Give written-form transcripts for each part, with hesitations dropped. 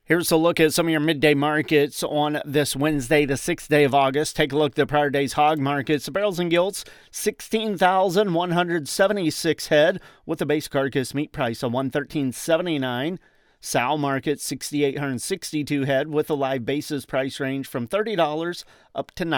Here's a look at some of your midday markets on this Wednesday, the 6th day of August. Take a look at the prior day's hog markets. The barrels and gilts, 16,176 head with a base carcass meat price of $113.79. Sow market, 6,862 head with a live basis price range from $30 up to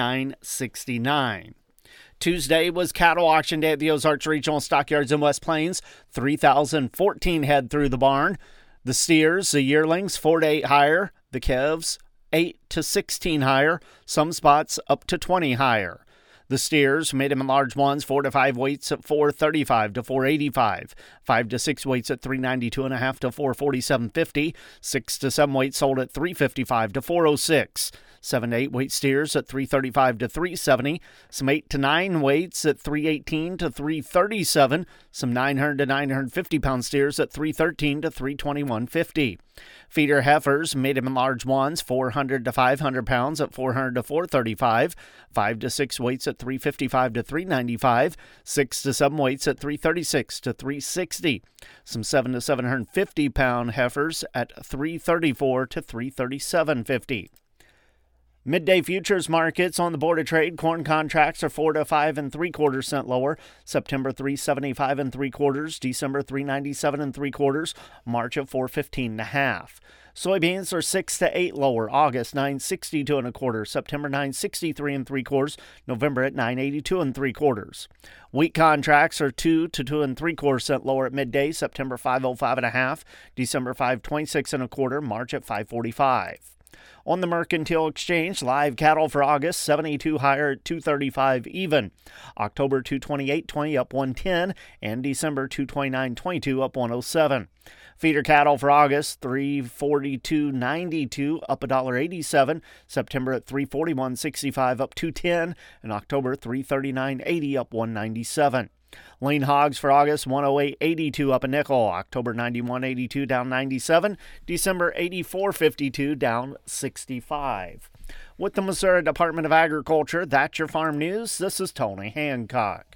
$99.69. Tuesday was cattle auction day at the Ozarks Regional Stockyards in West Plains. 3,014 head through the barn. The steers, the yearlings, 4 to 8 higher. The calves, 8 to 16 higher. Some spots up to 20 higher. The steers, medium and large ones, 4 to 5 weights at $435 to $485. 5 to 6 weights at $392.5 to $447.50. 6 to 7 weights sold at $355 to $406. 7 to 8 weight steers at $335 to $370. Some 8 to 9 weights at $318 to $337. Some 900 to 950 pound steers at $313 to $321.50. Feeder heifers, medium and large ones, 400 to 500 pounds at $400 to $435. 5 to 6 weights at $355 to $395. 6 to 7 weights at $336 to $360. Some 7 to 750 pound heifers at $334 to $337.50. Midday futures markets on the Board of Trade. Corn contracts are 4 to 5 3/4 cents lower. September 375 3/4. December 397 3/4. March at 415 1/2. Soybeans are 6 to 8 lower. August 962 1/4. September 963 3/4. November at 982 3/4. Wheat contracts are 2 to 2 3/4 cents lower at midday. September 505 1/2. December 526 1/4. March at 545. On the Mercantile Exchange, live cattle for August, 72 higher at $235 even. October 228.20 up 110, and December 229.22 up 107. Feeder cattle for August, 342.92 up $1.87. September at 341.65 up 210, and October 339.80 up 197. Lean hogs for August, 108.82 up a nickel. October 91.82 down 97. December 84.52 down 65. With the Missouri Department of Agriculture, that's your farm news. This is Tony Hancock.